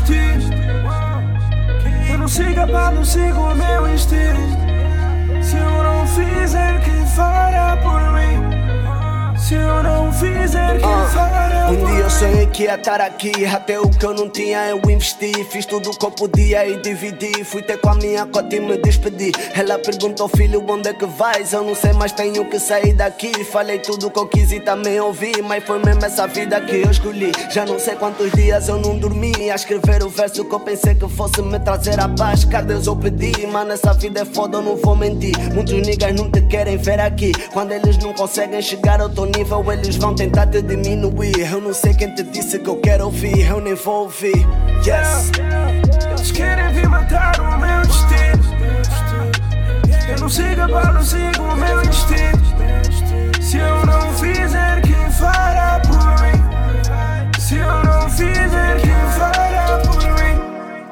destino. Eu não sigo a paz, não sigo o meu instinto. Se eu não fizer, quem fará por mim? Se eu não fizer, quem fará por mim? Um dia eu sonhei que ia estar aqui. Até o que eu não tinha eu investi. Fiz tudo o que eu podia e dividi. Fui ter com a minha cota e me despedi. Ela perguntou, filho, onde é que vais? Eu não sei, mas tenho que sair daqui. Falei tudo o que eu quis e também ouvi, mas foi mesmo essa vida que eu escolhi. Já não sei quantos dias eu não dormi a escrever o verso que eu pensei que fosse me trazer a paz que a Deus eu pedi. Mano, essa vida é foda, eu não vou mentir. Muitos niggas não te querem ver aqui. Quando eles não conseguem chegar ao teu nível, eles vão tentar te diminuir. Eu não sei quem te disse que eu quero ouvir, eu nem vou ouvir. Yes. Eles querem vir matar o meu destino. Eu não sigo a bala, não sigo o meu instinto. Se eu não fizer, quem fará por mim? Se eu não fizer, quem fará por mim?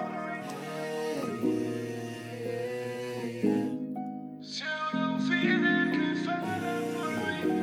Se eu não fizer, quem fará por mim?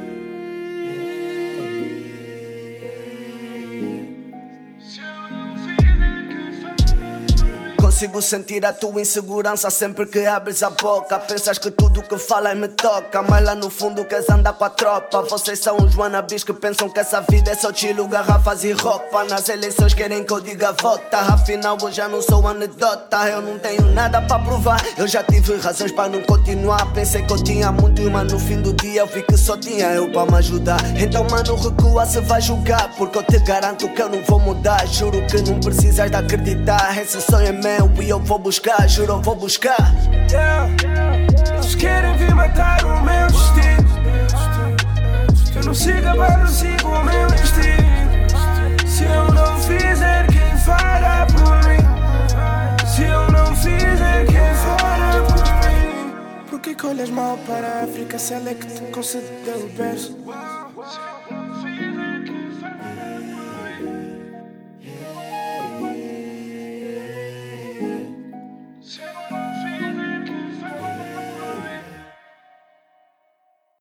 Se eu não fizer, quem fará por mim? Consigo sentir a tua insegurança sempre que abres a boca. Pensas que tudo que falas me toca, mas lá no fundo queres andar com a tropa. Vocês são os wannabes que pensam que essa vida é só chilo, garrafas e roupa. Nas eleições querem que eu diga vota, afinal eu já não sou anedota. Eu não tenho nada para provar, eu já tive razões para não continuar. Pensei que eu tinha muito, mas no fim do dia eu vi que só tinha eu para me ajudar. Então mano, recua se vai julgar, porque eu te garanto que eu não vou mudar. Juro que não precisas de acreditar, esse sonho é meu e eu vou buscar, juro eu vou buscar. Eles querem vir matar o meu destino. Eu não sigo a bala, não sigo o meu instinto. Se eu não fizer, quem fará por mim? Se eu não fizer, quem fará por mim? Por que olhas mal para a África se ela é que te concedeu o berço?